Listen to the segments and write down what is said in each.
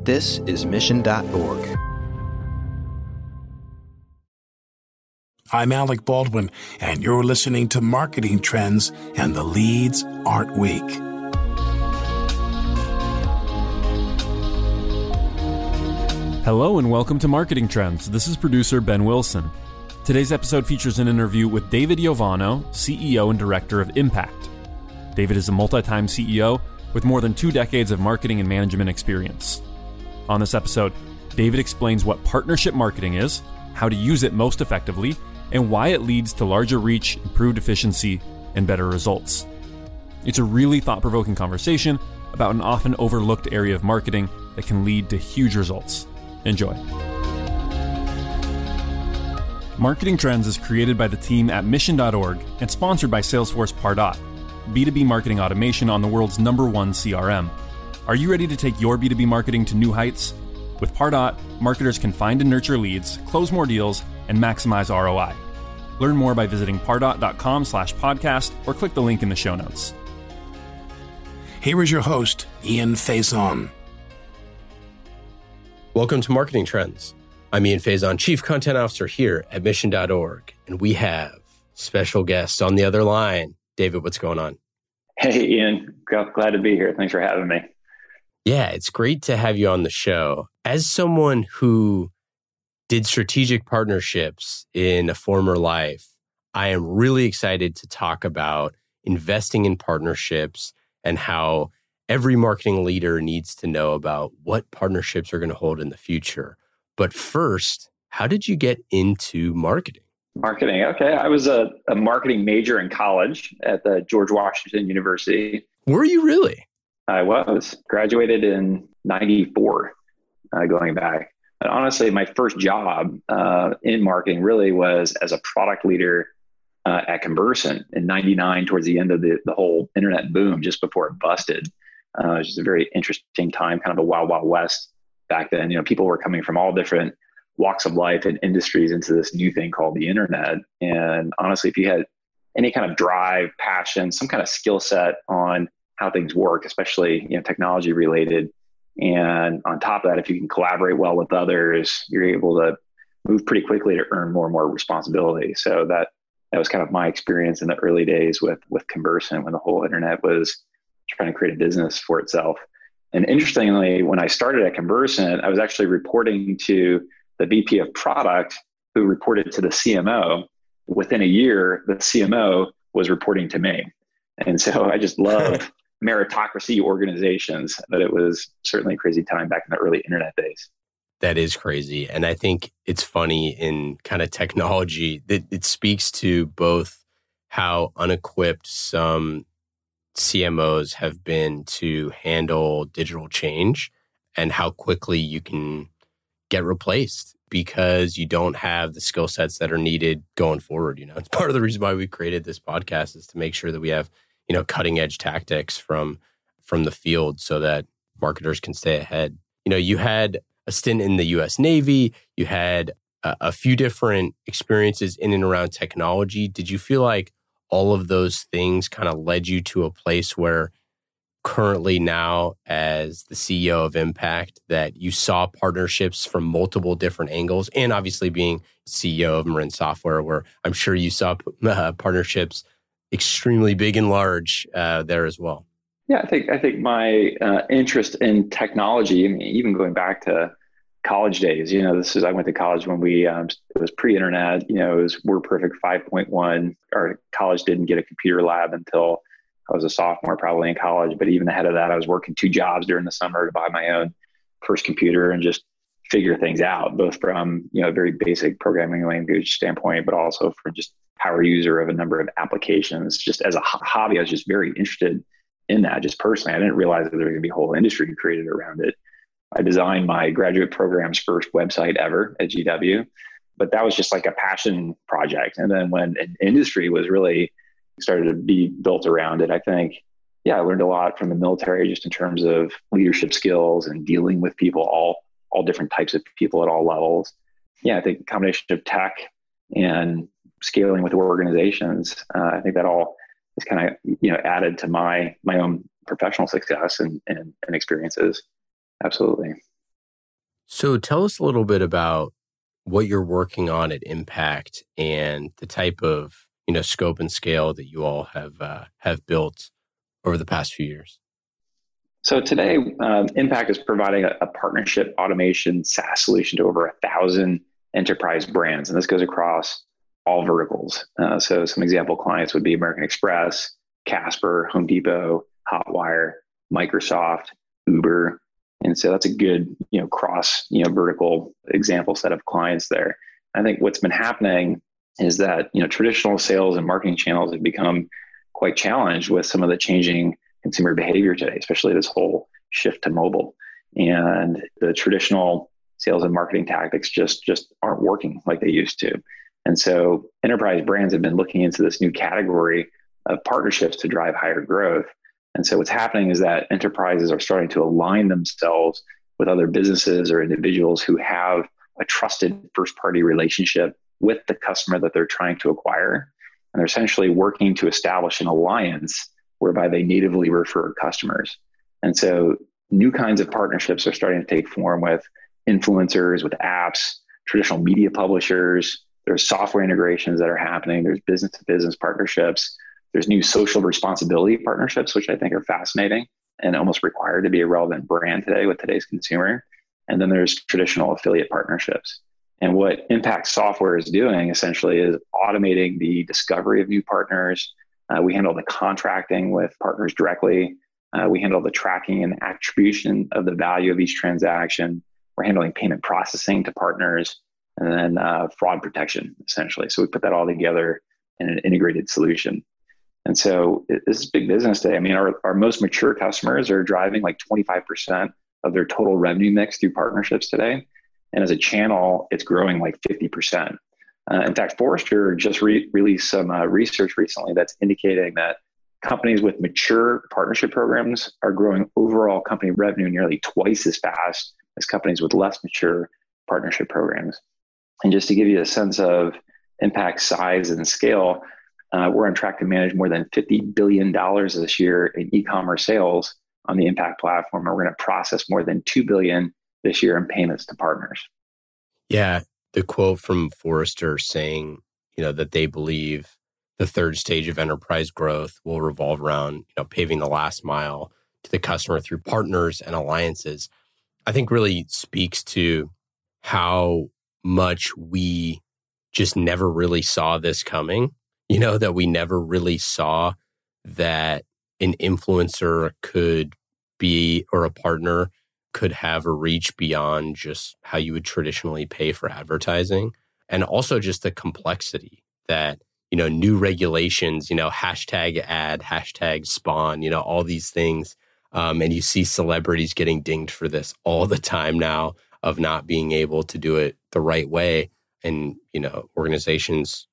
This is Mission.org. I'm Alec Baldwin, and you're listening to Marketing Trends, and the leads aren't weak. Hello and welcome to Marketing Trends. This is producer Ben Wilson. Today's episode features an interview with David Jovano, CEO and Director of Impact. David is a multi-time CEO with more than 2 decades of marketing and management experience. On this episode, David explains what partnership marketing is, how to use it most effectively, and why it leads to larger reach, improved efficiency, and better results. It's a really thought-provoking conversation about an often overlooked area of marketing that can lead to huge results. Enjoy. Marketing Trends is created by the team at Mission.org and sponsored by Salesforce Pardot, B2B marketing automation on the world's #1 CRM. Are you ready to take your B2B marketing to new heights? With Pardot, marketers can find and nurture leads, close more deals, and maximize ROI. Learn more by visiting pardot.com/podcast or click the link in the show notes. Here is your host, Ian Faison. Welcome to Marketing Trends. I'm Ian Faison, Chief Content Officer here at Mission.org, and we have special guests on the other line. David, what's going on? Hey, Ian. Glad to be here. Thanks for having me. Yeah, it's great to have you on the show. As someone who did strategic partnerships in a former life, I am really excited to talk about investing in partnerships and how every marketing leader needs to know about what partnerships are going to hold in the future. But first, how did you get into marketing? Marketing. Okay. I was a marketing major in college at the George Washington University. Were you really? I was. Graduated in 94, going back. And honestly, my first job in marketing really was as a product leader at Conversant in 99, towards the end of the whole internet boom, just before it busted. It was just a very interesting time, kind of a wild, wild west back then. You know, people were coming from all different walks of life and industries into this new thing called the internet. And honestly, if you had any kind of drive, passion, some kind of skill set on how things work, especially, you know, technology related, and on top of that, if you can collaborate well with others, you're able to move pretty quickly to earn more and more responsibility. So that was kind of my experience in the early days with Conversant, when the whole internet was trying to create a business for itself. And interestingly, when I started at Conversant, I was actually reporting to the VP of product, who reported to the CMO. Within a year, the CMO was reporting to me. And so I just love meritocracy organizations, but it was certainly a crazy time back in the early internet days. That is crazy. And I think it's funny in kind of technology that it speaks to both how unequipped some CMOs have been to handle digital change and how quickly you can get replaced because you don't have the skill sets that are needed going forward. You know, it's part of the reason why we created this podcast, is to make sure that we have, you know, cutting edge tactics from the field so that marketers can stay ahead. You know, you had a stint in the US Navy, you had a few different experiences in and around technology. Did you feel like all of those things kind of led you to a place where currently now, as the CEO of Impact, that you saw partnerships from multiple different angles, and obviously being CEO of Marin Software, where I'm sure you saw partnerships extremely big and large there as well? Yeah, I think my interest in technology, I mean, even going back to college days, you know, I went to college when it was pre-internet, you know, it was WordPerfect 5.1. Our college didn't get a computer lab until I was a sophomore probably in college. But even ahead of that, I was working 2 jobs during the summer to buy my own first computer and just figure things out, both from, you know, a very basic programming language standpoint, but also from just power user of a number of applications. Just as a hobby, I was just very interested in that, just personally. I didn't realize that there was going to be a whole industry created around it. I designed my graduate program's first website ever at GW, but that was just like a passion project. And then when an industry was really started to be built around it, I think, I learned a lot from the military, just in terms of leadership skills and dealing with people, all different types of people at all levels. I think a combination of tech and scaling with organizations, I think that all is kind of, added to my own professional success and experiences. Absolutely. So tell us a little bit about what you're working on at Impact and the type of scope and scale that you all have built over the past few years. So today, Impact is providing a partnership automation SaaS solution to over 1,000 enterprise brands, and this goes across all verticals. So some example clients would be American Express, Casper, Home Depot, Hotwire, Microsoft, Uber. And so that's a good, cross, vertical example set of clients there. I think what's been happening is that, traditional sales and marketing channels have become quite challenged with some of the changing consumer behavior today, especially this whole shift to mobile. And the traditional sales and marketing tactics just aren't working like they used to. And so enterprise brands have been looking into this new category of partnerships to drive higher growth. And so what's happening is that enterprises are starting to align themselves with other businesses or individuals who have a trusted first-party relationship with the customer that they're trying to acquire. And they're essentially working to establish an alliance whereby they natively refer customers. And so new kinds of partnerships are starting to take form with influencers, with apps, traditional media publishers. There's software integrations that are happening. There's business-to-business partnerships. There's new social responsibility partnerships, which I think are fascinating and almost required to be a relevant brand today with today's consumer. And then there's traditional affiliate partnerships. And what Impact Software is doing essentially is automating the discovery of new partners. We handle the contracting with partners directly. We handle the tracking and attribution of the value of each transaction. We're handling payment processing to partners, and then fraud protection, essentially. So we put that all together in an integrated solution. And so this is big business today. I mean, our most mature customers are driving like 25% of their total revenue mix through partnerships today. And as a channel, it's growing like 50%. In fact, Forrester just released some research recently that's indicating that companies with mature partnership programs are growing overall company revenue nearly twice as fast as companies with less mature partnership programs. And just to give you a sense of Impact's size and scale, we're on track to manage more than $50 billion this year in e-commerce sales on the Impact platform. And we're going to process more than $2 billion this year in payments to partners. Yeah. The quote from Forrester saying, that they believe the third stage of enterprise growth will revolve around, paving the last mile to the customer through partners and alliances, I think really speaks to how much we just never really saw this coming. That we never really saw that an influencer could be, or a partner could have a reach beyond just how you would traditionally pay for advertising. And also just the complexity that, new regulations, hashtag ad, hashtag spawn, all these things. And you see celebrities getting dinged for this all the time now of not being able to do it the right way. And, organizations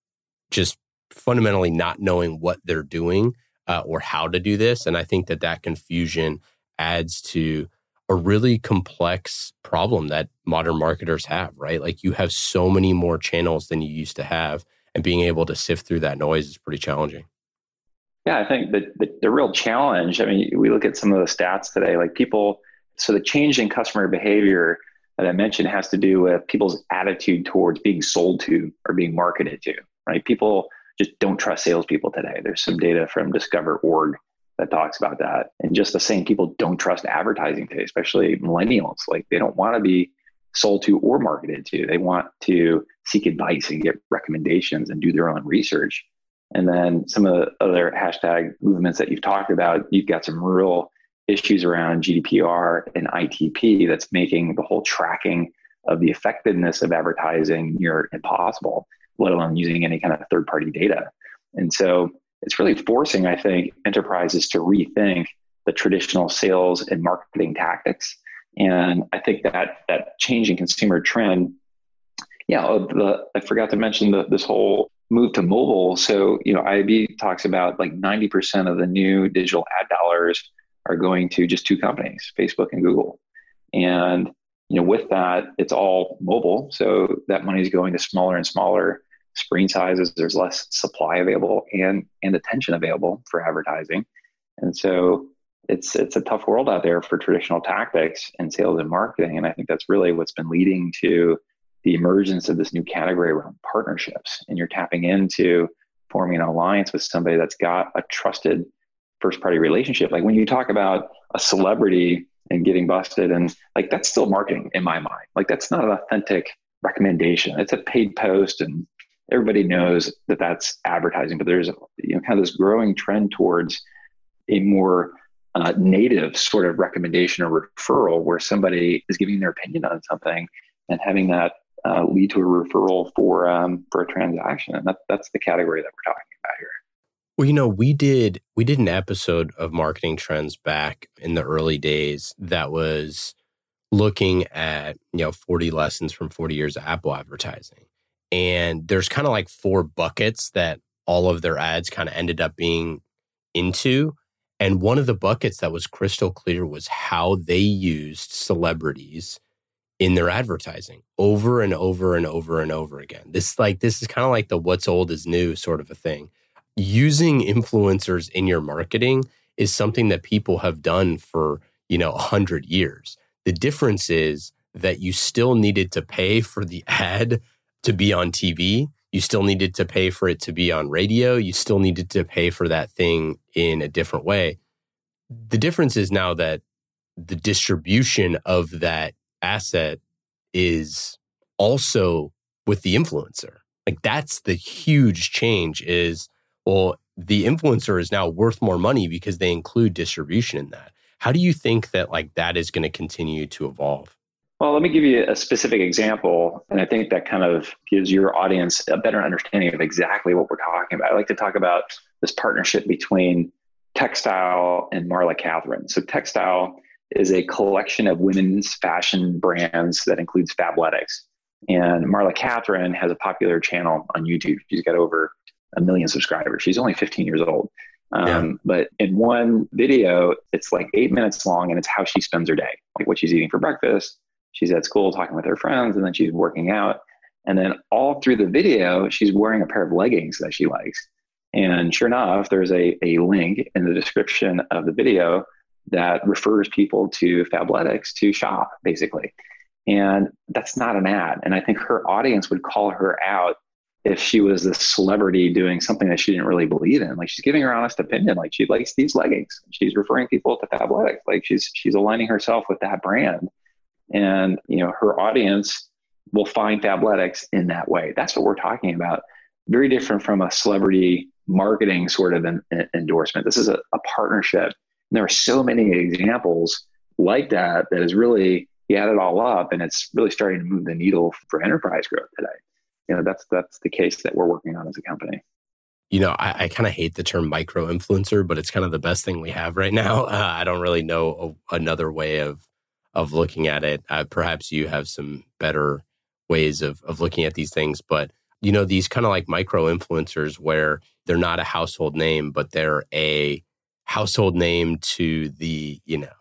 just fundamentally not knowing what they're doing or how to do this. And I think that confusion adds to a really complex problem that modern marketers have, right? Like you have so many more channels than you used to have, and being able to sift through that noise is pretty challenging. Yeah, I think that the real challenge, I mean, we look at some of the stats today, like so the change in customer behavior that I mentioned has to do with people's attitude towards being sold to or being marketed to, right? People just don't trust salespeople today. There's some data from Discover.org that talks about that. And just the same people don't trust advertising today, especially millennials. Like they don't want to be sold to or marketed to. They want to seek advice and get recommendations and do their own research. And then some of the other hashtag movements that you've talked about, you've got some real issues around GDPR and ITP that's making the whole tracking of the effectiveness of advertising near impossible, let alone using any kind of third-party data. And so it's really forcing, I think, enterprises to rethink the traditional sales and marketing tactics. And I think that change in consumer trend, I forgot to mention this whole move to mobile. So, IAB talks about like 90% of the new digital ad dollars are going to just two companies, Facebook and Google. And, with that, it's all mobile. So that money is going to smaller and smaller screen sizes. There's less supply available and attention available for advertising. And so it's a tough world out there for traditional tactics in sales and marketing. And I think that's really what's been leading to the emergence of this new category around partnerships. And you're tapping into forming an alliance with somebody that's got a trusted first party relationship. Like when you talk about a celebrity and getting busted, and like that's still marketing in my mind. Like that's not an authentic recommendation. It's a paid post and everybody knows that that's advertising, but there's kind of this growing trend towards a more native sort of recommendation or referral where somebody is giving their opinion on something and having that lead to a referral for a transaction. And that's the category that we're talking about here. Well, we did an episode of Marketing Trends back in the early days that was looking at 40 lessons from 40 years of Apple advertising. And there's kind of like 4 buckets that all of their ads kind of ended up being into. And one of the buckets that was crystal clear was how they used celebrities in their advertising over and over and over and over again. This is kind of like the what's old is new sort of a thing. Using influencers in your marketing is something that people have done for 100 years. The difference is that you still needed to pay for the ad to be on TV. You still needed to pay for it to be on radio. You still needed to pay for that thing in a different way. The difference is now that the distribution of that asset is also with the influencer. Like that's the huge change is, well, the influencer is now worth more money because they include distribution in that. How do you think that that is going to continue to evolve? Well, let me give you a specific example. And I think that kind of gives your audience a better understanding of exactly what we're talking about. I like to talk about this partnership between Textile and Marla Catherine. So Textile is a collection of women's fashion brands that includes Fabletics. And Marla Catherine has a popular channel on YouTube. She's got over 1 million subscribers. She's only 15 years old. But in one video, it's like 8 minutes long and it's how she spends her day, like what she's eating for breakfast. She's at school talking with her friends and then she's working out. And then all through the video, she's wearing a pair of leggings that she likes. And sure enough, there's a link in the description of the video that refers people to Fabletics to shop, basically. And that's not an ad. And I think her audience would call her out if she was a celebrity doing something that she didn't really believe in. Like she's giving her honest opinion. Like she likes these leggings. She's referring people to Fabletics. Like she's aligning herself with that brand. And, her audience will find Fabletics in that way. That's what we're talking about. Very different from a celebrity marketing sort of endorsement. This is a partnership. And there are so many examples like that is really, you add it all up and it's really starting to move the needle for enterprise growth today. That's the case that we're working on as a company. I kind of hate the term micro influencer, but it's kind of the best thing we have right now. I don't really know another way of looking at it. Perhaps you have some better ways of looking at these things, but these kind of like micro influencers where they're not a household name, but they're a household name to the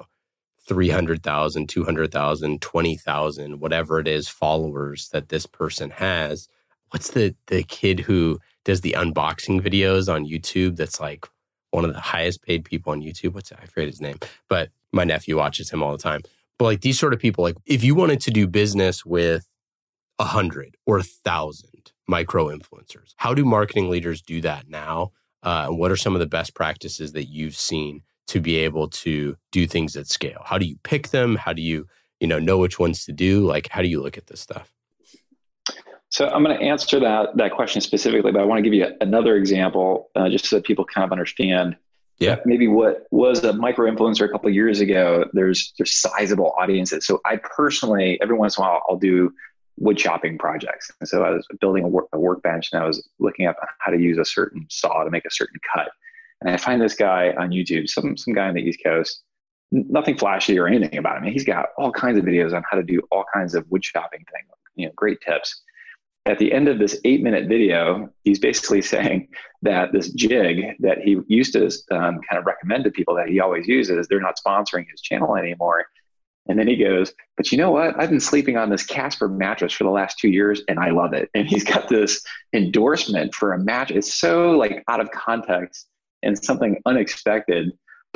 300,000, 200,000, 20,000, whatever it is, followers that this person has. What's the kid who does the unboxing videos on YouTube that's like one of the highest paid people on YouTube? I forget his name, but my nephew watches him all the time. But like these sort of people, like if you wanted to do business with 100 or 1,000 micro influencers, how do marketing leaders do that now? And what are some of the best practices that you've seen to be able to do things at scale? How do you pick them? How do you, know which ones to do? Like, how do you look at this stuff? So I'm going to answer that question specifically, but I want to give you another example just so that people kind of understand maybe what was a micro influencer a couple of years ago. There's sizable audiences. So I personally, every once in a while, I'll do wood chopping projects. And so I was building a workbench and I was looking up how to use a certain saw to make a certain cut. And I find this guy on YouTube, some guy on the East Coast, nothing flashy or anything about him. He's got all kinds of videos on how to do all kinds of wood chopping things, great tips. At the end of this 8-minute video, he's basically saying that this jig that he used to kind of recommend to people that he always uses, they're not sponsoring his channel anymore. And then he goes, but you know what? I've been sleeping on this Casper mattress for the last 2 years and I love it. And he's got this endorsement for a mattress. It's so like out of context and something unexpected, but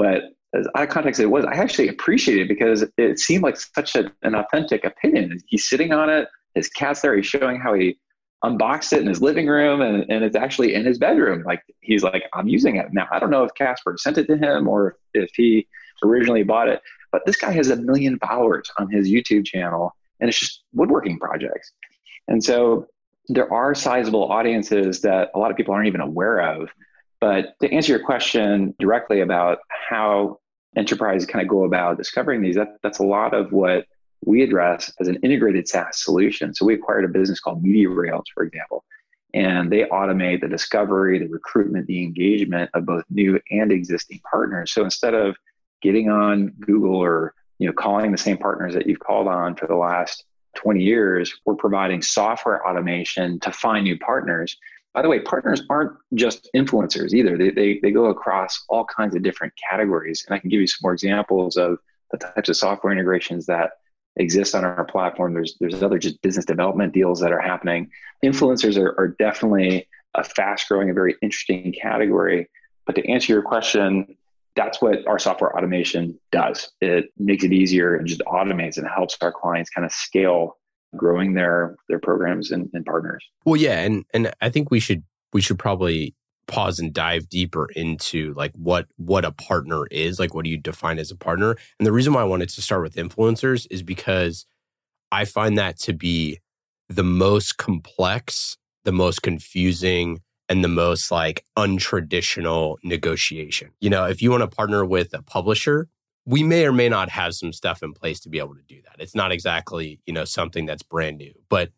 as out of context as it was, I actually appreciated it because it seemed like such an authentic opinion. He's sitting on it, his cat's there, he's showing how he unboxed it in his living room, and it's actually in his bedroom. Like, he's like, I'm using it. Now, I don't know if Casper sent it to him or if he originally bought it, but this guy has 1 million followers on his YouTube channel, and it's just woodworking projects. And so there are sizable audiences that a lot of people aren't even aware of. But to answer your question directly about how enterprises kind of go about discovering these, that's a lot of what we address as an integrated SaaS solution. So we acquired a business called MediaRails, for example, and they automate the discovery, the recruitment, the engagement of both new and existing partners. So instead of getting on Google or calling the same partners that you've called on for the last 20 years, we're providing software automation to find new partners. By the way, partners aren't just influencers either. They go across all kinds of different categories. And I can give you some more examples of the types of software integrations that exist on our platform. There's other just business development deals that are happening. Influencers are definitely a fast growing and very interesting category. But to answer your question, that's what our software automation does. It makes it easier and just automates and helps our clients kind of scale growing their programs and partners. Well, yeah. And I think we should probably pause and dive deeper into like what a partner is. Like, what do you define as a partner? And the reason why I wanted to start with influencers is because I find that to be the most complex, the most confusing, and the most like untraditional negotiation. If you want to partner with a publisher, we may or may not have some stuff in place to be able to do that. It's not exactly, something that's brand new, but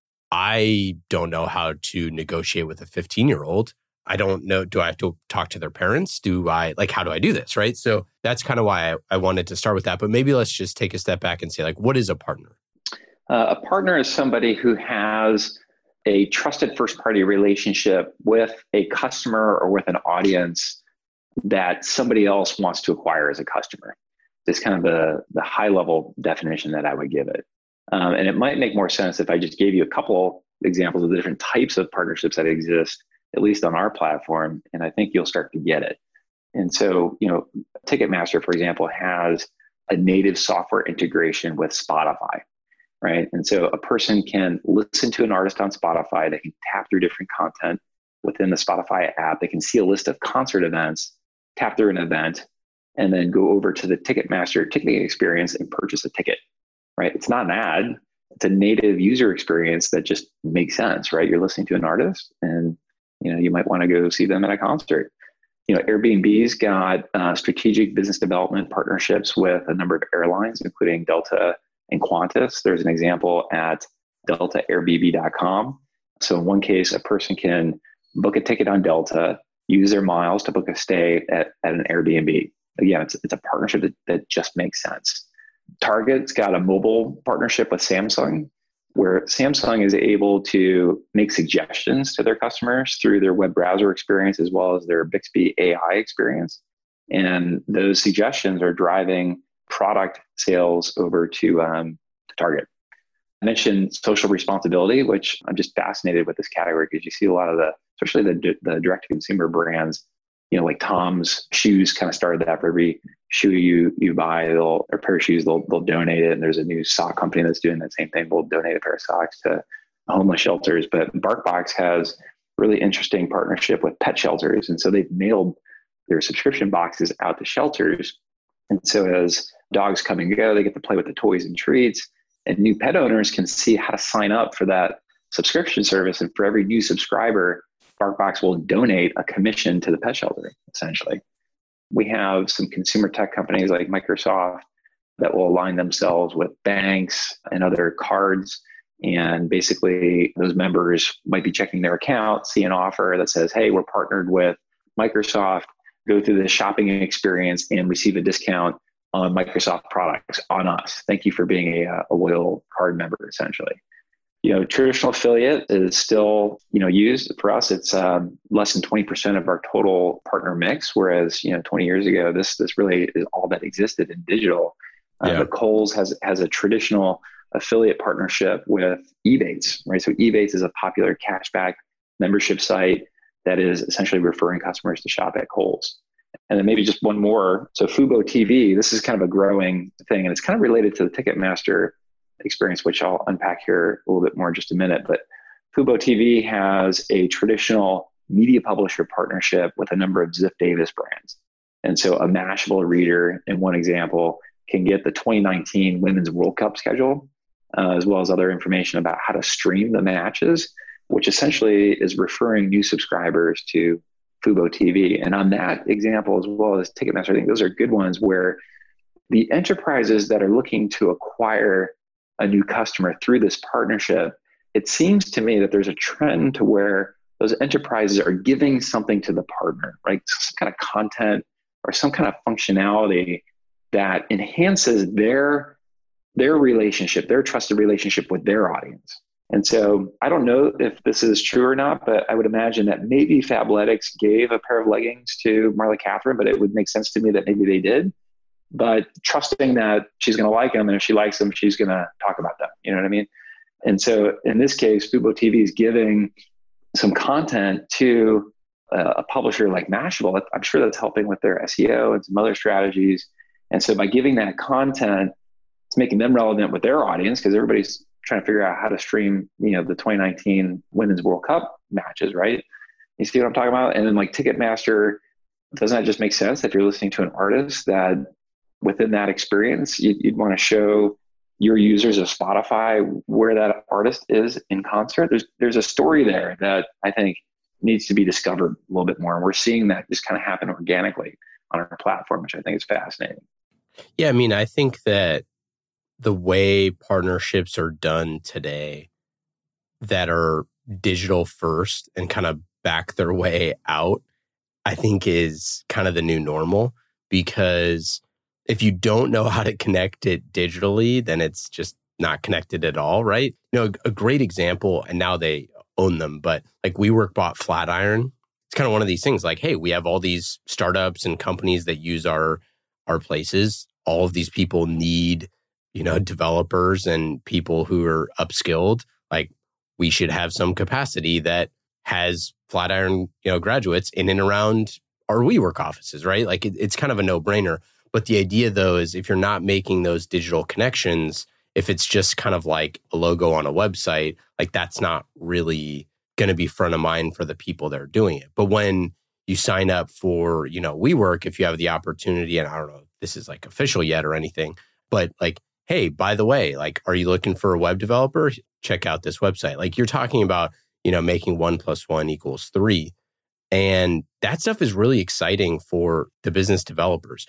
I don't know how to negotiate with a 15-year-old. I don't know. Do I have to talk to their parents? How do I do this? Right. So that's kind of why I wanted to start with that. But maybe let's just take a step back and say, like, what is a partner? A partner is somebody who has a trusted first-party relationship with a customer or with an audience that somebody else wants to acquire as a customer. This kind of the high-level definition that I would give it. And it might make more sense if I just gave you a couple examples of the different types of partnerships that exist, at least on our platform, and I think you'll start to get it. And so, Ticketmaster, for example, has a native software integration with Spotify, right? And so a person can listen to an artist on Spotify. They can tap through different content within the Spotify app. They can see a list of concert events, tap through an event, and then go over to the Ticketmaster ticketing experience and purchase a ticket, right? It's not an ad. It's a native user experience that just makes sense, right? You're listening to an artist and, you might want to go see them at a concert. Airbnb's got strategic business development partnerships with a number of airlines, including Delta and Qantas. There's an example at deltaairbnb.com. So in one case, a person can book a ticket on Delta, use their miles to book a stay at an Airbnb. Again, it's a partnership that just makes sense. Target's got a mobile partnership with Samsung, where Samsung is able to make suggestions to their customers through their web browser experience as well as their Bixby AI experience. And those suggestions are driving product sales over to Target. I mentioned social responsibility, which I'm just fascinated with this category because you see a lot of especially the direct-to-consumer brands, like Tom's Shoes kind of started that. For every shoe you buy, or pair of shoes, they'll donate it. And there's a new sock company that's doing that same thing. We'll donate a pair of socks to homeless shelters. But BarkBox has really interesting partnership with pet shelters. And so they've mailed their subscription boxes out to shelters. And so as dogs come and go, they get to play with the toys and treats. And new pet owners can see how to sign up for that subscription service. And for every new subscriber, BarkBox will donate a commission to the pet shelter, essentially. We have some consumer tech companies like Microsoft that will align themselves with banks and other cards. And basically, those members might be checking their account, see an offer that says, hey, we're partnered with Microsoft, go through the shopping experience and receive a discount on Microsoft products on us. Thank you for being a loyal card member, essentially. Traditional affiliate is still, used. For us, it's less than 20% of our total partner mix, whereas, 20 years ago, this really is all that existed in digital. But Kohl's has a traditional affiliate partnership with Ebates, right? So Ebates is a popular cashback membership site that is essentially referring customers to shop at Kohl's. And then maybe just one more. So Fubo TV, this is kind of a growing thing, and it's kind of related to the Ticketmaster experience, which I'll unpack here a little bit more in just a minute. But Fubo TV has a traditional media publisher partnership with a number of Ziff Davis brands. And so a Mashable reader, in one example, can get the 2019 Women's World Cup schedule, as well as other information about how to stream the matches, which essentially is referring new subscribers to Fubo TV. And on that example, as well as Ticketmaster, I think those are good ones where the enterprises that are looking to acquire a new customer through this partnership, it seems to me that there's a trend to where those enterprises are giving something to the partner, right? Some kind of content or some kind of functionality that enhances their relationship, their trusted relationship with their audience. And so I don't know if this is true or not, but I would imagine that maybe Fabletics gave a pair of leggings to Marla Catherine, but it would make sense to me that maybe they did. But trusting that she's going to like them, and if she likes them, she's going to talk about them. You know what I mean? And so in this case, Fubo TV is giving some content to a publisher like Mashable. I'm sure that's helping with their SEO and some other strategies. And so by giving that content, it's making them relevant with their audience, because everybody's trying to figure out how to stream, the 2019 Women's World Cup matches, right? You see what I'm talking about? And then like Ticketmaster, doesn't that just make sense if you're listening to an artist that within that experience, you'd want to show your users of Spotify where that artist is in concert? There's a story there that I think needs to be discovered a little bit more. And we're seeing that just kind of happen organically on our platform, which I think is fascinating. Yeah, I mean, I think that the way partnerships are done today that are digital first and kind of back their way out, I think is kind of the new normal, because if you don't know how to connect it digitally, then it's just not connected at all, right? A great example, and now they own them, but like WeWork bought Flatiron. It's kind of one of these things like, hey, we have all these startups and companies that use our places. All of these people need, developers and people who are upskilled. Like, we should have some capacity that has Flatiron, graduates in and around our WeWork offices, right? Like, it's kind of a no-brainer. But the idea, though, is if you're not making those digital connections, if it's just kind of like a logo on a website, like that's not really going to be front of mind for the people that are doing it. But when you sign up for, WeWork, if you have the opportunity, and I don't know if this is like official yet or anything, but like, hey, by the way, like, are you looking for a web developer? Check out this website. Like, you're talking about, making 1 + 1 = 3. And that stuff is really exciting for the business developers.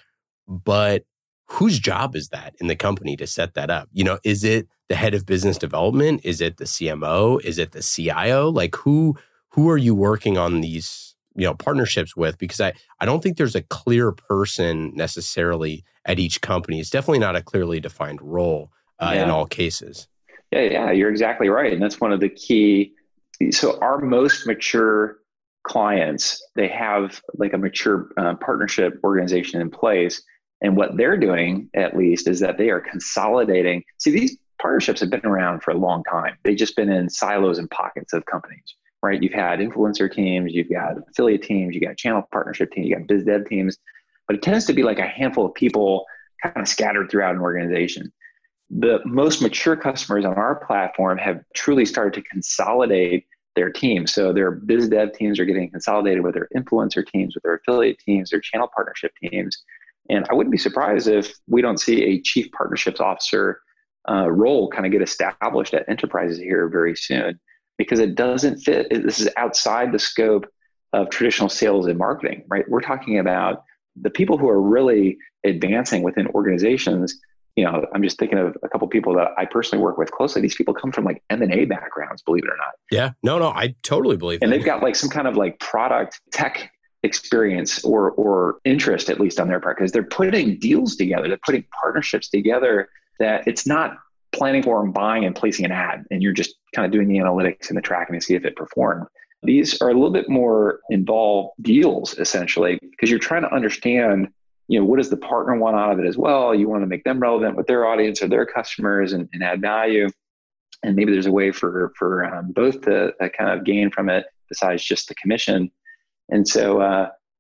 But whose job is that in the company to set that up? Is it the head of business development? Is it the CMO? Is it the CIO? Like, who are you working on these, partnerships with? Because I don't think there's a clear person necessarily at each company. It's definitely not a clearly defined role in all cases. Yeah, you're exactly right. And that's one of the key. So our most mature clients, they have like a mature partnership organization in place. And what they're doing, at least, is that they are consolidating. See, these partnerships have been around for a long time. They've just been in silos and pockets of companies, right? You've had influencer teams, you've got affiliate teams, you got channel partnership teams, you got biz dev teams, but it tends to be like a handful of people kind of scattered throughout an organization. The most mature customers on our platform have truly started to consolidate their teams. So their biz dev teams are getting consolidated with their influencer teams, with their affiliate teams, their channel partnership teams. And I wouldn't be surprised if we don't see a chief partnerships officer role kind of get established at enterprises here very soon, because it doesn't fit. This is outside the scope of traditional sales and marketing, right? We're talking about the people who are really advancing within organizations. I'm just thinking of a couple of people that I personally work with closely. These people come from like M&A backgrounds, believe it or not. Yeah, no, I totally believe that. And they've got like some kind of like product tech experience or interest, at least on their part, because they're putting deals together, they're putting partnerships together, that it's not planning for and buying and placing an ad and you're just kind of doing the analytics and the tracking to see if it performed. These are a little bit more involved deals, essentially, because you're trying to understand, what does the partner want out of it as well? You want to make them relevant with their audience or their customers and add value. And maybe there's a way for both to kind of gain from it besides just the commission. And so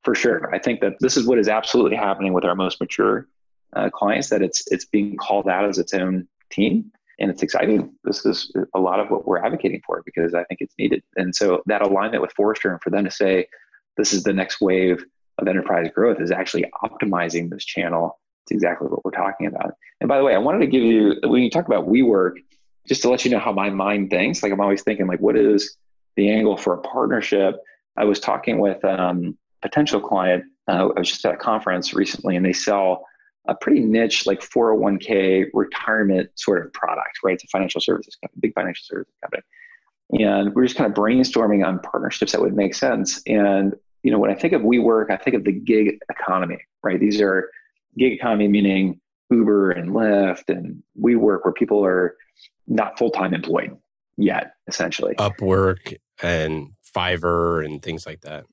For sure. I think that this is what is absolutely happening with our most mature clients, that it's being called out as its own team. And it's exciting. This is a lot of what we're advocating for because I think it's needed. And so that alignment with Forrester and for them to say, this is the next wave of enterprise growth is actually optimizing this channel. It's exactly what we're talking about. And by the way, I wanted to give you, when you talk about WeWork, just to let you know how my mind thinks, like I'm always thinking like, what is the angle for a partnership? I was talking with a potential client. I was just at a conference recently and they sell a pretty niche, like 401k retirement sort of product, right? It's a financial services company, big financial services company. And we're just kind of brainstorming on partnerships that would make sense. And, you know, when I think of WeWork, I think of the gig economy, right? These are gig economy, meaning Uber and Lyft and WeWork, where people are not full-time employed yet, essentially. Upwork and Fiverr and things like that.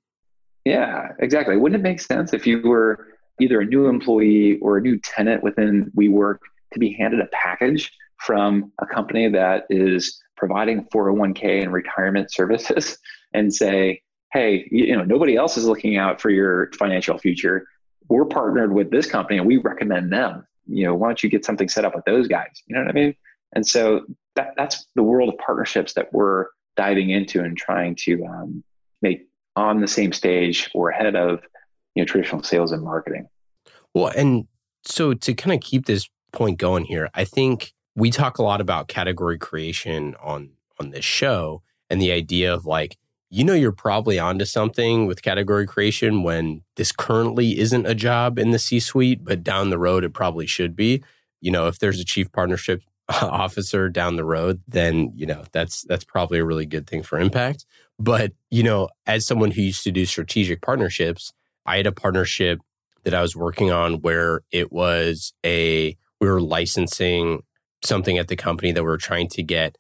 Yeah, exactly. Wouldn't it make sense if you were either a new employee or a new tenant within WeWork to be handed a package from a company that is providing 401k and retirement services and say, hey, you know, nobody else is looking out for your financial future. We're partnered with this company and we recommend them. You know, why don't you get something set up with those guys? You know what I mean? And so that's the world of partnerships that we're diving into and trying to make on the same stage or ahead of, you know, traditional sales and marketing. Well, and so to kind of keep this point going here, I think we talk a lot about category creation on this show and the idea of like, you know, you're probably onto something with category creation when this currently isn't a job in the C-suite, but down the road, it probably should be. You know, if there's a chief partnership officer down the road, then, you know, that's probably a really good thing for impact. But, you know, as someone who used to do strategic partnerships, I had a partnership that I was working on where it was we were licensing something at the company that we were trying to get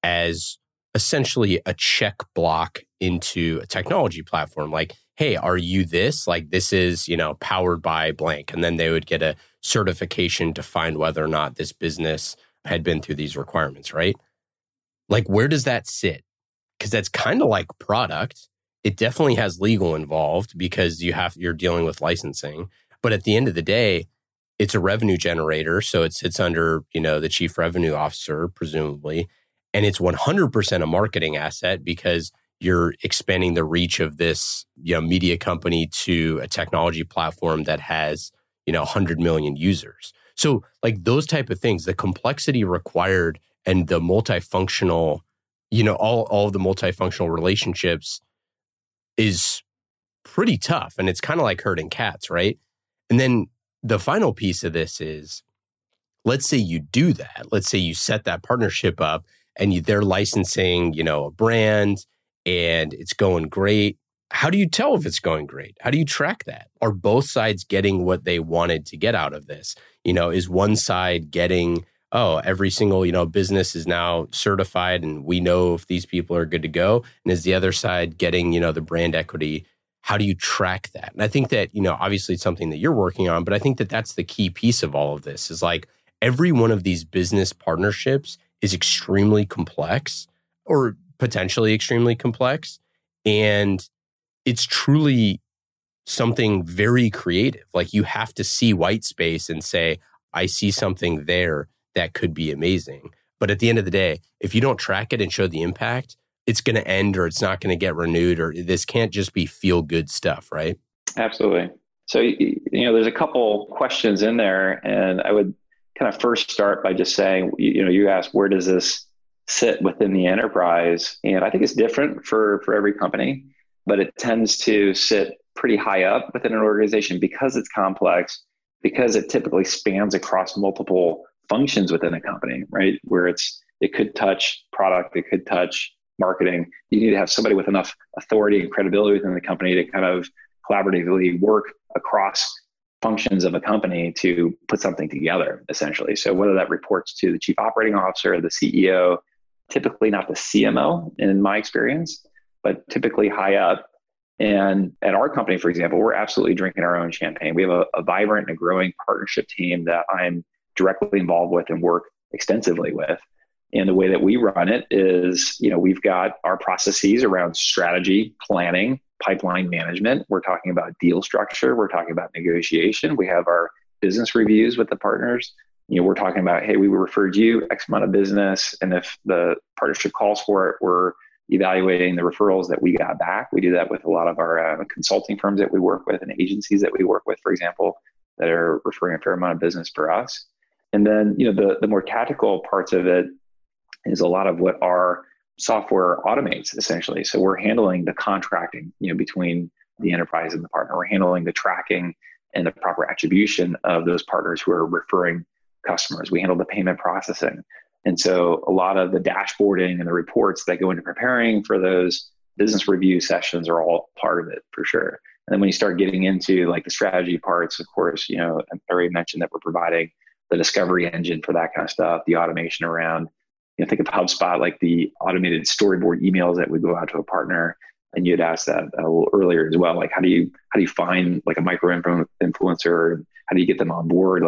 as essentially a check block into a technology platform. Like, hey, are you this? Like, this is, you know, powered by blank. And then they would get a certification to find whether or not this business had been through these requirements, right? Like, where does that sit? Because that's kind of like product. It definitely has legal involved because you're dealing with licensing. But at the end of the day, it's a revenue generator. So it sits under, you know, the chief revenue officer, presumably. And it's 100% a marketing asset because you're expanding the reach of this, you know, media company to a technology platform that has, you know, 100 million users. So like those type of things, the complexity required and the multifunctional, you know, all of the multifunctional relationships is pretty tough. And it's kind of like herding cats, right? And then the final piece of this is, let's say you do that. Let's say you set that partnership up and they're licensing, you know, a brand and it's going great. How do you tell if it's going great? How do you track that? Are both sides getting what they wanted to get out of this? You know, is one side getting, oh, every single, you know, business is now certified and we know if these people are good to go? And is the other side getting, you know, the brand equity? How do you track that? And I think that, you know, obviously it's something that you're working on, but I think that that's the key piece of all of this is like every one of these business partnerships is extremely complex or potentially extremely complex. And it's truly something very creative. Like you have to see white space and say, I see something there that could be amazing. But at the end of the day, if you don't track it and show the impact, it's going to end or it's not going to get renewed, or this can't just be feel good stuff, right? Absolutely. So, you know, there's a couple questions in there, and I would kind of first start by just saying, you know, you asked, where does this sit within the enterprise? And I think it's different for every company, but it tends to sit pretty high up within an organization because it's complex, because it typically spans across multiple functions within a company, right? Where it could touch product, it could touch marketing. You need to have somebody with enough authority and credibility within the company to kind of collaboratively work across functions of a company to put something together, essentially. So whether that reports to the chief operating officer or the CEO, typically not the CMO in my experience, but typically high up. And at our company, for example, we're absolutely drinking our own champagne. We have a vibrant and a growing partnership team that I'm directly involved with and work extensively with. And the way that we run it is, you know, we've got our processes around strategy, planning, pipeline management. We're talking about deal structure. We're talking about negotiation. We have our business reviews with the partners. We're talking about, hey, we referred you X amount of business. And if the partnership calls for it, we're evaluating the referrals that we got back. We do that with a lot of our consulting firms that we work with and agencies that we work with, for example, that are referring a fair amount of business for us. And then, the more tactical parts of it is a lot of what our software automates, essentially. So we're handling the contracting, between the enterprise and the partner. We're handling the tracking and the proper attribution of those partners who are referring customers. We handle the payment processing. And so a lot of the dashboarding and the reports that go into preparing for those business review sessions are all part of it, for sure. And then when you start getting into like the strategy parts, of course, I already mentioned that we're providing the discovery engine for that kind of stuff, the automation around, think of HubSpot, like the automated storyboard emails that would go out to a partner. And you had asked that a little earlier as well. Like, how do you find like a micro influencer? How do you get them on board?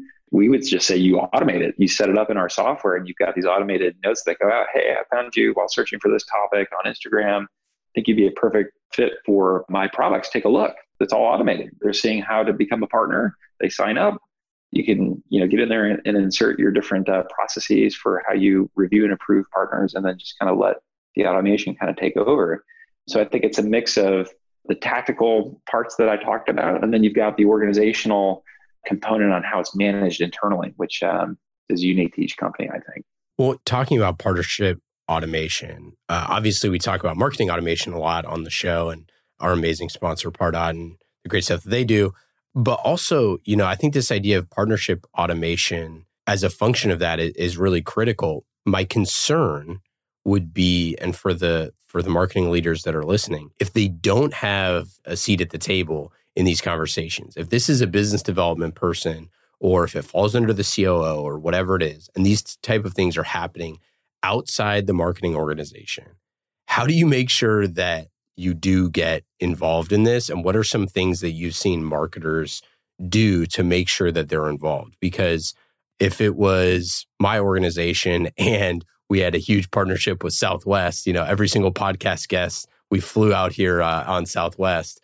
We would just say you automate it. You set it up in our software and you've got these automated notes that go out. Hey, I found you while searching for this topic on Instagram. I think you'd be a perfect fit for my products. Take a look. It's all automated. They're seeing how to become a partner. They sign up. You can, get in there and insert your different processes for how you review and approve partners, and then just kind of let the automation kind of take over. So I think it's a mix of the tactical parts that I talked about, and then you've got the organizational component on how it's managed internally, which is unique to each company, I think. Well, talking about partnership automation, obviously we talk about marketing automation a lot on the show, and our amazing sponsor, Pardot, and the great stuff that they do. But also, I think this idea of partnership automation as a function of that is really critical. My concern would be, and for the marketing leaders that are listening, if they don't have a seat at the table in these conversations, if this is a business development person, or if it falls under the COO or whatever it is, and these type of things are happening outside the marketing organization, how do you make sure that you do get involved in this? And what are some things that you've seen marketers do to make sure that they're involved? Because if it was my organization and we had a huge partnership with Southwest, every single podcast guest, we flew out here on Southwest,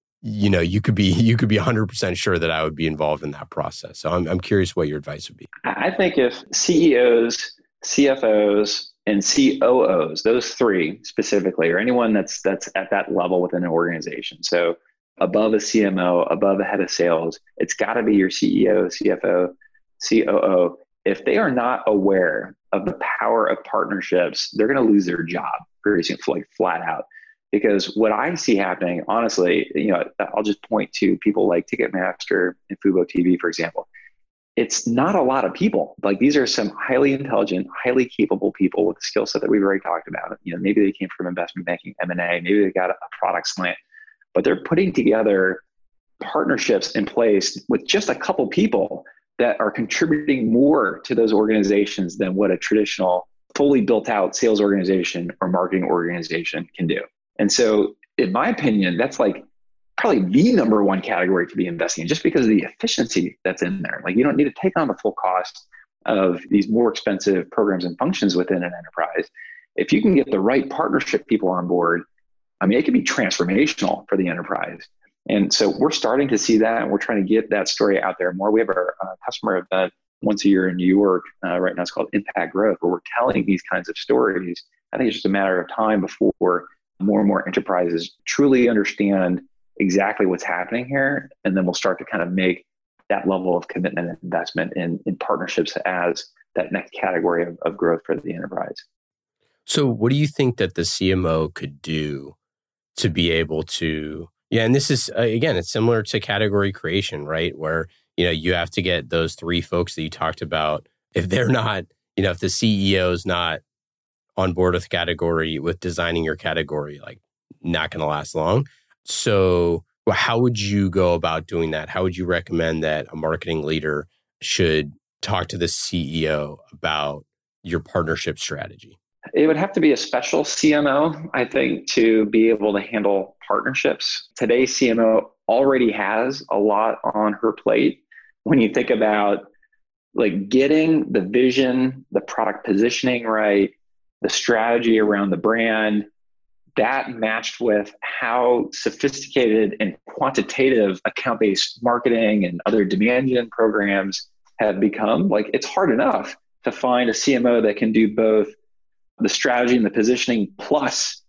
you could be 100% sure that I would be involved in that process. So I'm curious what your advice would be. I think if CEOs, CFOs, and COOs, those three specifically, or anyone that's at that level within an organization, so above a CMO, above a head of sales, it's got to be your CEO, CFO, COO. If they are not aware of the power of partnerships, they're going to lose their job pretty soon, like flat out. Because what I see happening, honestly, I'll just point to people like Ticketmaster and Fubo TV, for example. It's not a lot of people. Like, these are some highly intelligent, highly capable people with the skill set that we've already talked about. Maybe they came from investment banking, M&A, maybe they got a product slant, but they're putting together partnerships in place with just a couple people that are contributing more to those organizations than what a traditional, fully built out sales organization or marketing organization can do. And so, in my opinion, that's like probably the number one category to be investing in, just because of the efficiency that's in there. Like, you don't need to take on the full cost of these more expensive programs and functions within an enterprise. If you can get the right partnership people on board, it could be transformational for the enterprise. And so we're starting to see that, and we're trying to get that story out there more. We have our customer event once a year in New York. Right now it's called Impact Growth, where we're telling these kinds of stories. I think it's just a matter of time before more and more enterprises truly understand exactly what's happening here. And then we'll start to kind of make that level of commitment and investment in partnerships as that next category of growth for the enterprise. So what do you think that the CMO could do to be able to, and this is, again, it's similar to category creation, right? Where, you have to get those three folks that you talked about. If they're not, if the CEO is not on board with category, with designing your category, like, not going to last long. So how would you go about doing that? How would you recommend that a marketing leader should talk to the CEO about your partnership strategy? It would have to be a special CMO, I think, to be able to handle partnerships. Today's CMO already has a lot on her plate. When you think about like getting the vision, the product positioning right, the strategy around the brand, that matched with how sophisticated and quantitative account-based marketing and other demand gen programs have become, like it's hard enough to find a CMO that can do both the strategy and the positioning plus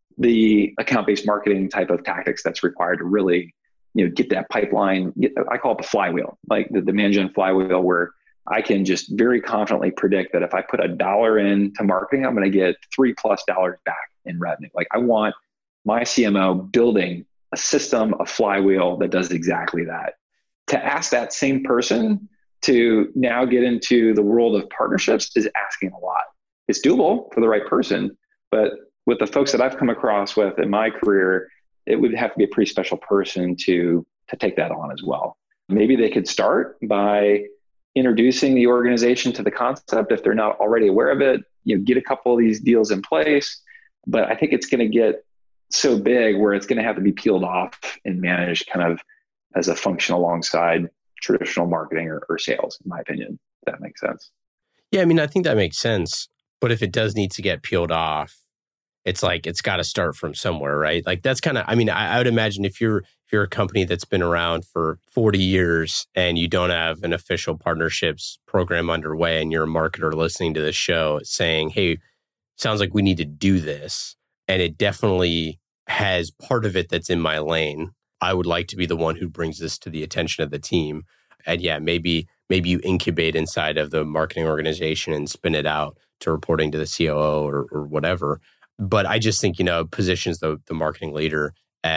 the account-based marketing type of tactics that's required to really, get that pipeline. I call it the flywheel, like the demand gen flywheel, where I can just very confidently predict that if I put $1 into marketing, I'm going to get $3+ back in revenue. Like I want my CMO building a system, a flywheel that does exactly that. To ask that same person to now get into the world of partnerships is asking a lot. It's doable for the right person, but with the folks that I've come across with in my career, it would have to be a pretty special person to take that on as well. Maybe they could start by introducing the organization to the concept if they're not already aware of it, get a couple of these deals in place. But I think it's going to get so big where it's going to have to be peeled off and managed kind of as a function alongside traditional marketing or sales, in my opinion, if that makes sense. Yeah, I mean, I think that makes sense. But if it does need to get peeled off, it's like it's got to start from somewhere, right? Like that's kind of, I mean, I would imagine if you're a company that's been around for 40 years and you don't have an official partnerships program underway and you're a marketer listening to this show saying, hey, sounds like we need to do this. And it definitely has part of it that's in my lane. I would like to be the one who brings this to the attention of the team. And yeah, maybe you incubate inside of the marketing organization and spin it out to reporting to the COO or whatever. But I just think, positions the marketing leader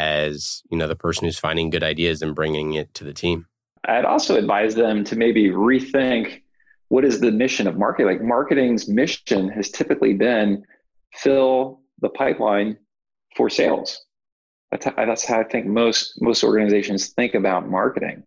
as, the person who's finding good ideas and bringing it to the team. I'd also advise them to maybe rethink what is the mission of marketing. Like marketing's mission has typically been fill the pipeline for sales. That's how I think most organizations think about marketing.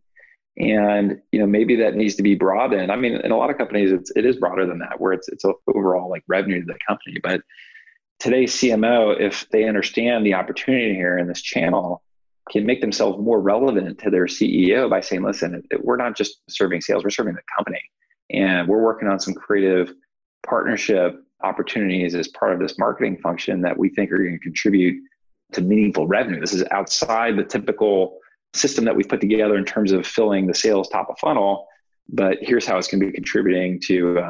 And, maybe that needs to be broadened. I mean, in a lot of companies, it is broader than that, where it's overall like revenue to the company. But today's CMO, if they understand the opportunity here in this channel, can make themselves more relevant to their CEO by saying, listen, we're not just serving sales, we're serving the company. And we're working on some creative partnership opportunities as part of this marketing function that we think are going to contribute to meaningful revenue. This is outside the typical system that we've put together in terms of filling the sales top of funnel, but here's how it's going to be contributing to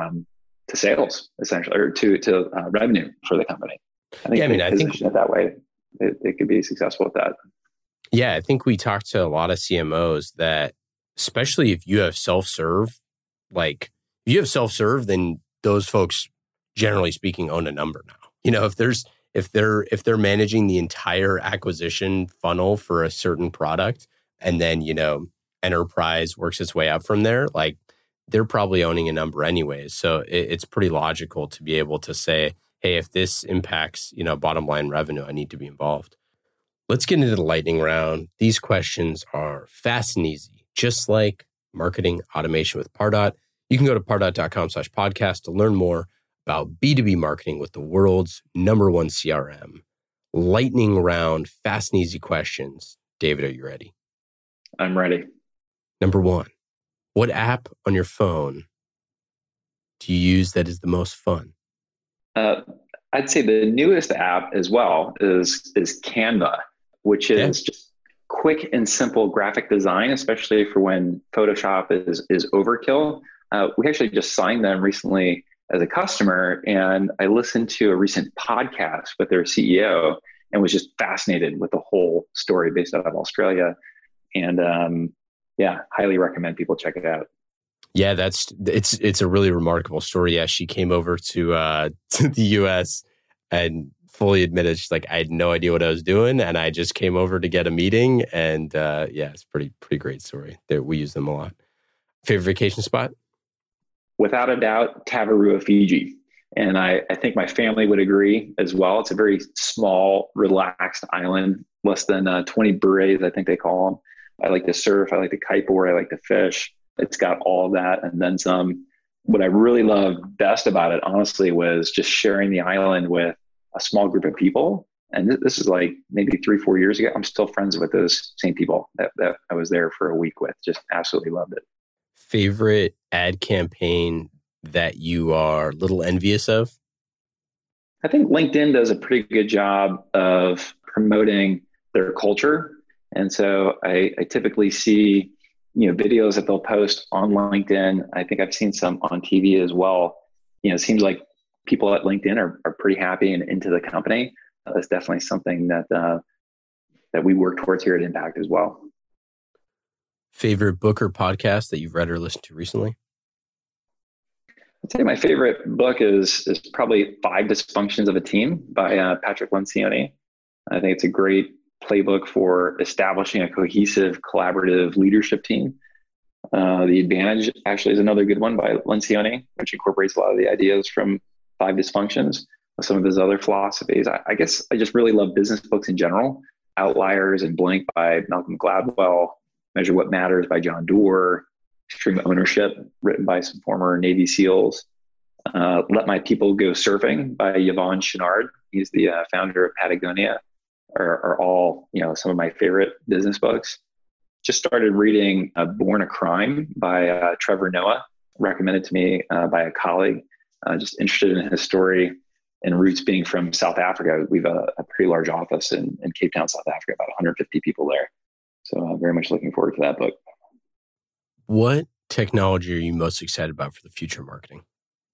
sales, essentially, or to revenue for the company. I think it that way, it could be successful with that. Yeah, I think we talked to a lot of CMOs that, especially if you have self-serve, like if you have self-serve, then those folks, generally speaking, own a number now. If they're managing the entire acquisition funnel for a certain product, and then enterprise works its way up from there, like they're probably owning a number anyways. So it's pretty logical to be able to say, hey, if this impacts, bottom line revenue, I need to be involved. Let's get into the lightning round. These questions are fast and easy, just like marketing automation with Pardot. You can go to pardot.com/podcast to learn more about B2B marketing with the world's #1 CRM. Lightning round, fast and easy questions. David, are you ready? I'm ready. Number 1. What app on your phone do you use that is the most fun? I'd say the newest app as well is Canva, which is just quick and simple graphic design, especially for when Photoshop is overkill. We actually just signed them recently as a customer, and I listened to a recent podcast with their CEO and was just fascinated with the whole story based out of Australia. And highly recommend people check it out. Yeah, it's a really remarkable story. Yeah, she came over to the US and fully admitted she's like, I had no idea what I was doing, and I just came over to get a meeting. And it's pretty great story. We use them a lot. Favorite vacation spot? Without a doubt, Tavarua, Fiji. And I think my family would agree as well. It's a very small, relaxed island, less than 20 bures, I think they call them. I like to surf. I like to kiteboard. I like to fish. It's got all of that and then some. What I really loved best about it, honestly, was just sharing the island with a small group of people. And this is like maybe 3-4 years ago. I'm still friends with those same people that I was there for a week with. Just absolutely loved it. Favorite ad campaign that you are a little envious of? I think LinkedIn does a pretty good job of promoting their culture. And so I typically see, videos that they'll post on LinkedIn. I think I've seen some on TV as well. It seems like people at LinkedIn are pretty happy and into the company. That's definitely something that we work towards here at Impact as well. Favorite book or podcast that you've read or listened to recently? I'd say my favorite book is probably 5 Dysfunctions of a Team by Patrick Lencioni. I think it's a great playbook for establishing a cohesive, collaborative leadership team. The Advantage actually is another good one by Lencioni, which incorporates a lot of the ideas from 5 Dysfunctions with some of his other philosophies. I guess I just really love business books in general. Outliers and Blink by Malcolm Gladwell, Measure What Matters by John Doerr, Extreme Ownership, written by some former Navy SEALs. Let My People Go Surfing by Yvon Chouinard. He's the founder of Patagonia. Are all some of my favorite business books. Just started reading Born a Crime by Trevor Noah, recommended to me by a colleague. Just interested in his story and roots being from South Africa. We've a pretty large office in Cape Town, South Africa, about 150 people there. So I'm very much looking forward to that book. What technology are you most excited about for the future of marketing?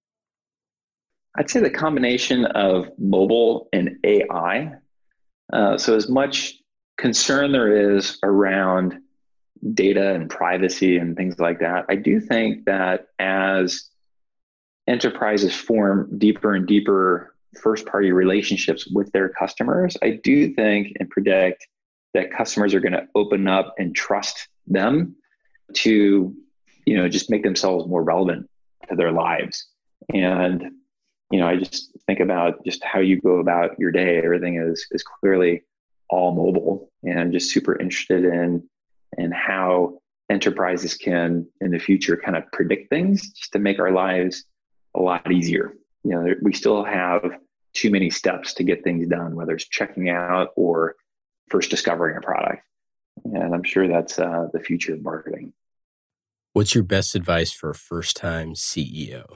I'd say the combination of mobile and AI. So as much concern there is around data and privacy and things like that, I do think that as enterprises form deeper and deeper first-party relationships with their customers, I do think and predict that customers are going to open up and trust them to, just make themselves more relevant to their lives. And, I just think about just how you go about your day. Everything is clearly all mobile, and just super interested in how enterprises can in the future kind of predict things just to make our lives a lot easier. We still have too many steps to get things done, whether it's checking out or first discovering a product. And I'm sure that's the future of marketing. What's your best advice for a first-time CEO?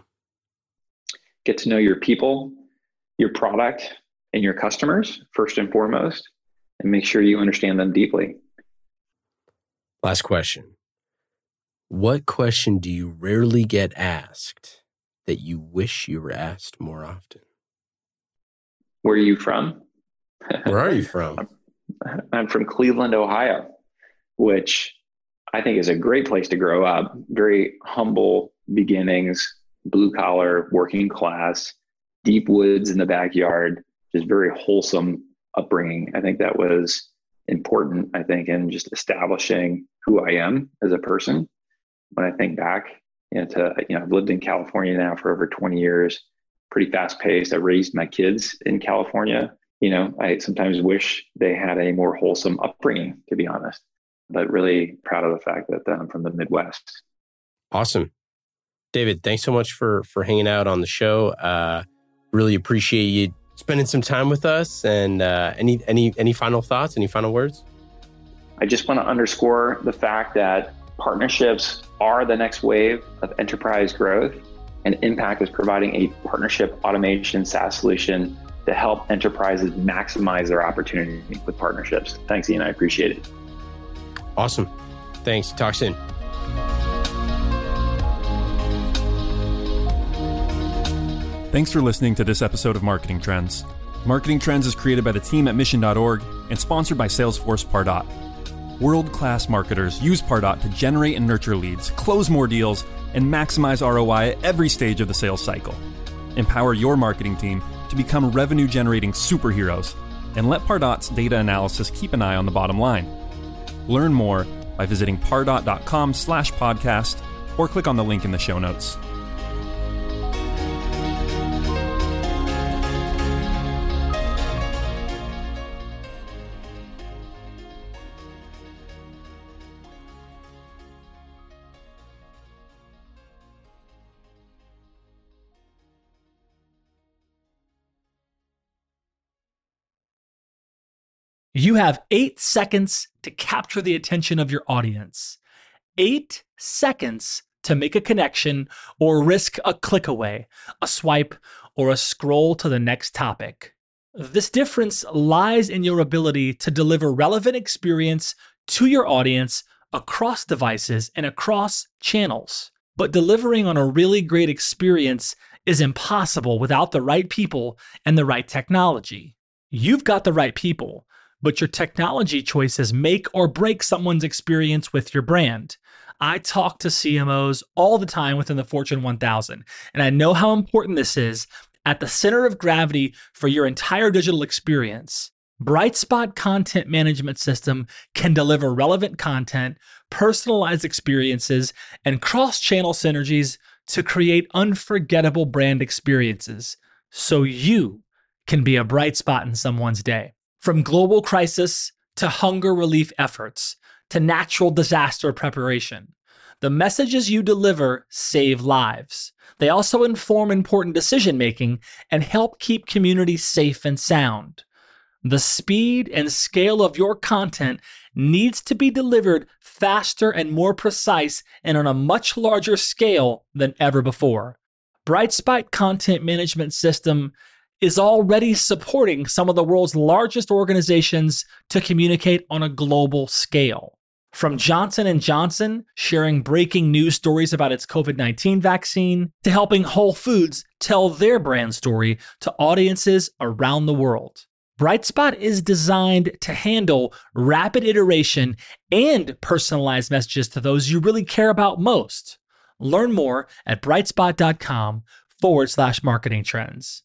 Get to know your people, your product, and your customers first and foremost, and make sure you understand them deeply. Last question. What question do you rarely get asked that you wish you were asked more often? Where are you from? Where are you from? I'm from Cleveland, Ohio, which I think is a great place to grow up. Very humble beginnings, blue collar, working class, deep woods in the backyard, just very wholesome upbringing. I think that was important, in just establishing who I am as a person. When I think back I've lived in California now for over 20 years, pretty fast paced. I raised my kids in California. I sometimes wish they had a more wholesome upbringing, to be honest, but really proud of the fact that I'm from the Midwest. Awesome. David, thanks so much for hanging out on the show. Really appreciate you spending some time with us. And any final thoughts, any final words? I just want to underscore the fact that partnerships are the next wave of enterprise growth, and Impact is providing a partnership automation SaaS solution to help enterprises maximize their opportunity with partnerships. Thanks, Ian. I appreciate it. Awesome. Thanks. Talk soon. Thanks for listening to this episode of Marketing Trends. Marketing Trends is created by the team at Mission.org and sponsored by Salesforce Pardot. World-class marketers use Pardot to generate and nurture leads, close more deals, and maximize ROI at every stage of the sales cycle. Empower your marketing team to become revenue-generating superheroes, and let Pardot's data analysis keep an eye on the bottom line. Learn more by visiting pardot.com/podcast or click on the link in the show notes. You have 8 seconds to capture the attention of your audience. 8 seconds to make a connection or risk a click away, a swipe, or a scroll to the next topic. This difference lies in your ability to deliver relevant experience to your audience across devices and across channels. But delivering on a really great experience is impossible without the right people and the right technology. You've got the right people, but your technology choices make or break someone's experience with your brand. I talk to CMOs all the time within the Fortune 1000, and I know how important this is at the center of gravity for your entire digital experience. Brightspot Content Management System can deliver relevant content, personalized experiences, and cross-channel synergies to create unforgettable brand experiences, so you can be a bright spot in someone's day. From global crisis to hunger relief efforts to natural disaster preparation, the messages you deliver save lives. They also inform important decision-making and help keep communities safe and sound. The speed and scale of your content needs to be delivered faster and more precise and on a much larger scale than ever before. Brightspot Content Management System is already supporting some of the world's largest organizations to communicate on a global scale. From Johnson & Johnson sharing breaking news stories about its COVID-19 vaccine, to helping Whole Foods tell their brand story to audiences around the world. Brightspot is designed to handle rapid iteration and personalized messages to those you really care about most. Learn more at brightspot.com/marketing trends.